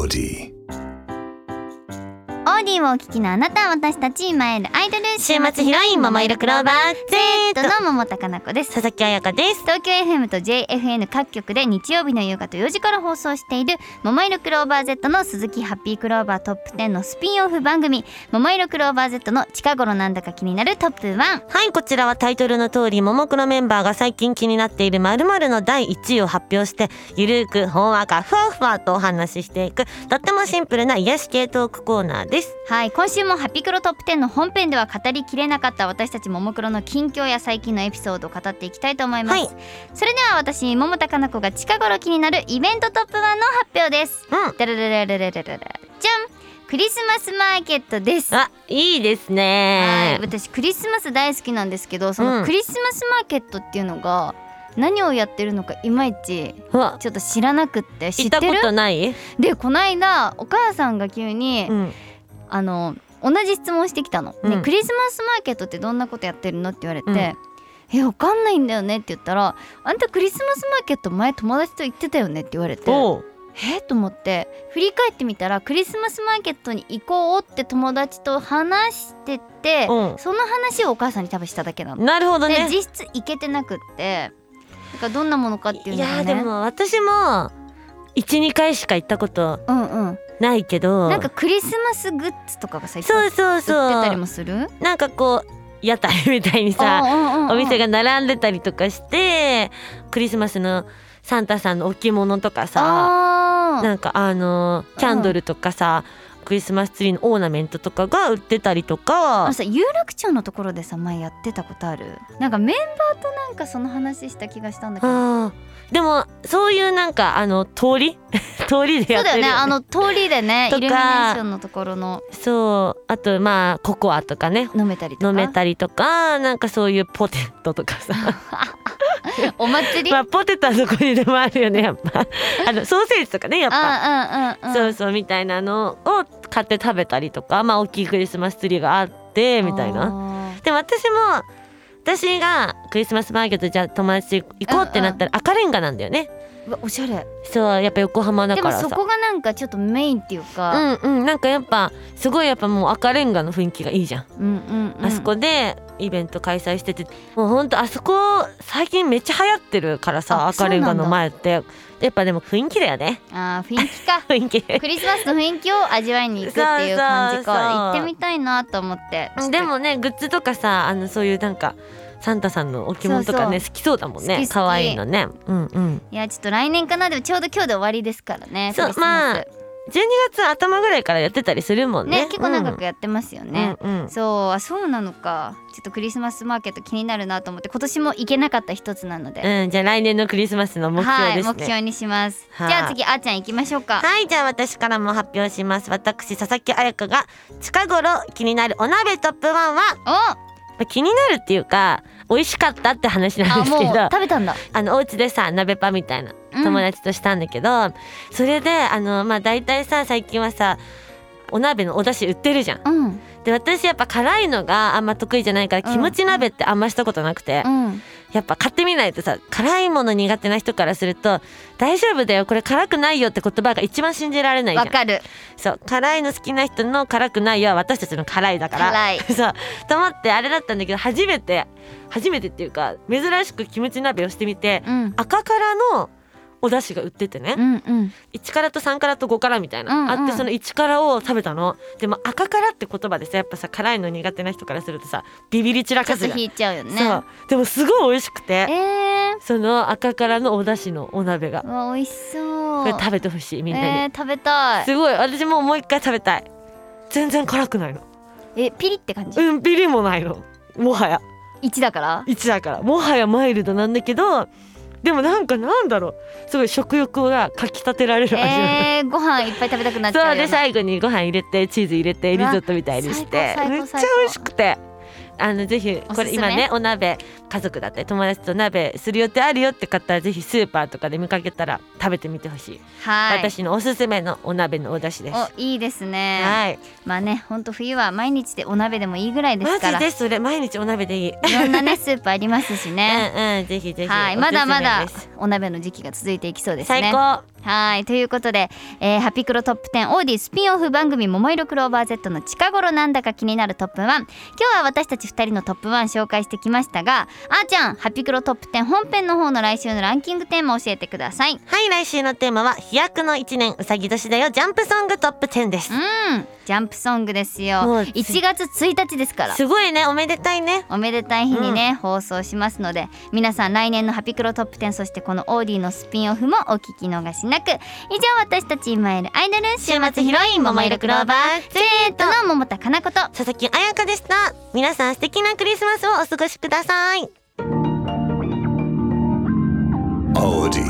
Melody。 オーディをお聞きのあなた、私たち今いるアイドル週末ヒロイン桃色クローバー Z の桃高菜子です。 佐々木彩香です。 東京 FM と JFN 各局で日曜日の夕方4時から放送している桃色クローバー Z の鈴木ハッピークローバートップ10のスピンオフ番組、桃色クローバー Z の近頃なんだか気になるトップ1。 はい、こちらはタイトルの通り、ももクロメンバーが最近気になっている〇〇の第1位を発表して、ゆるーくほんわかふわふわとお話ししていく、とってもシンプルな癒し系トークコーナーです。 はい、今週もハッピークロトップ10の本編では語りきれなかった私たちももクロの近況や最近のエピソードを語っていきたいと思います、 はい、 それでは私桃高菜子が近頃気になるイベントトップ1の発表です。ダララララララララじゃん、クリスマスマーケットです。 あ、いいですね。 はい、私クリスマス大好きなんですけど、そのクリスマスマーケットっていうのが何をやってるのかいまいちちょっと知らなくって。知ってる？ 行ったことない？ で、この間お母さんが急に、同じ質問してきたの、ね、クリスマスマーケットってどんなことやってるのって言われて、わかんないんだよねって言ったら、あんたクリスマスマーケット前友達と行ってたよねって言われて、と思って振り返ってみたら、クリスマスマーケットに行こうって友達と話してて、その話をお母さんに多分しただけなの。 なるほどね。 で実質行けてなくって、だからどんなものかっていうのがね。 いやでも私も 1,2 回しか行ったことないけど、 なんかクリスマスグッズとかがさ、 そう売ってたりもする。 なんかこう屋台みたいにさ、お店が並んでたりとかして、クリスマスのサンタさんの置物とかさ、なんかキャンドルとかさ、クリスマスツリーのオーナメントとかが売ってたりとか。 さ、有楽町のところでさ前やってたことある？なんかメンバーとなんかその話した気がしたんだけど。 でもそういうなんか通りでやってるよね。 そうだよね、通りでね、イルミネーションのところの。 そう、あとまあココアとかね、飲めたりとか、なんかそういうポテトとかさお祭り、 まあポテトはどこにでもあるよね、やっぱソーセージとかね、やっぱそうそうみたいなのを買って食べたりとか、まあ大きいクリスマスツリーがあってみたいな。でも私がクリスマスマーケットじゃあ友達行こうってなったら赤レンガなんだよね。 おしゃれ。 そう、やっぱ横浜だからさ。 でもそこがなんかちょっとメインっていうか、 なんかやっぱすごい、やっぱもう赤レンガの雰囲気がいいじゃん。あそこでイベント開催してて、もうほんとあそこ最近めっちゃ流行ってるからさ、赤レンガの前ってやっぱでも雰囲気だよね。 雰囲気か雰囲気クリスマスの雰囲気を味わいに行くっていう感じか。行ってみたいなと思って。 でもね、グッズとかさ、そういうなんかサンタさんの置物とかね、好きそうだもんね。可愛いのね。いやちょっと来年かな。でもちょうど今日で終わりですからね。 そう、まあ12月頭ぐらいからやってたりするもんね。 結構長くやってますよね。そうなのか。ちょっとクリスマスマーケット気になるなと思って、今年も行けなかった一つなので、 じゃあ来年のクリスマスの目標ですね。 目標にします。じゃあ次あーちゃん行きましょうか。 はい、じゃあ私からも発表します。私佐々木彩香が近頃気になるお鍋トップ1は、気になるっていうか美味しかったって話なんですけど、 もう食べたんだ。 お家でさ鍋パみたいな友達としたんだけど、それでまあ大体さ、最近はさお鍋のお出汁売ってるじゃん。で私やっぱ辛いのがあんま得意じゃないから、キムチ鍋ってあんましたことなくて、やっぱ買ってみないとさ、辛いもの苦手な人からすると大丈夫だよこれ辛くないよって言葉が一番信じられないじゃん。 わかる。 そう、辛いの好きな人の辛くないよは私たちの辛いだから辛いそうと思ってあれだったんだけど、初めてっていうか珍しくキムチ鍋をしてみて、赤辛のお出汁が売っててね、1辛と3辛と5辛みたいな、あって、その1辛を食べたの。でも赤辛って言葉でさ、やっぱさ辛いの苦手な人からするとさビビり散らかすじゃん。 ちょっと引いちゃうよね。 そう、でもすごい美味しくて、その赤辛のお出汁のお鍋が美味しそう。 これ食べてほしい、みんなに。 食べたい。 すごい、私もう一回食べたい。全然辛くないの。 ピリって感じ？ ピリもないの。もはや 1だからもはやマイルドなんだけど、でもなんだろう、すごい食欲がかき立てられる味なの。 ご飯いっぱい食べたくなっちゃうような。 そうで、最後にご飯入れてチーズ入れてリゾットみたいにしてめっちゃ美味しくて、ぜひこれ今ねお鍋家族だったり友達と鍋する予定あるよって方はぜひスーパーとかで見かけたら食べてみてほしい。私のおすすめのお鍋のお出汁です。 いいですね。まあね、ほんと冬は毎日でお鍋でもいいぐらいですから。 マジでそれ毎日お鍋でいい。いろんなねスーパーありますしね。 ぜひぜひ。 まだまだお鍋の時期が続いていきそうですね。 最高。 はい、ということで、ハピクロトップ10オーディスピンオフ番組桃色クローバー Z の近頃なんだか気になるトップ1、今日は私たち2人のトップ1紹介してきましたが、あーちゃん、ハピクロトップ10本編の方の来週のランキングテーマ教えてください。 はい、来週のテーマは飛躍の1年うさぎ年だよジャンプソングトップ10です。 ジャンプソングですよ。1月1日ですから、 すごいね、おめでたいね、 おめでたい日にね、放送しますので、皆さん来年のハピクロトップ10、そしてこのオーディのスピンオフもお聞き逃しなく。以上、私たち今いるアイドル週末ヒロイン桃色クローバー Z の桃田かなこと佐々木彩香でした。皆さん素敵なクリスマスをお過ごしください。 オーディ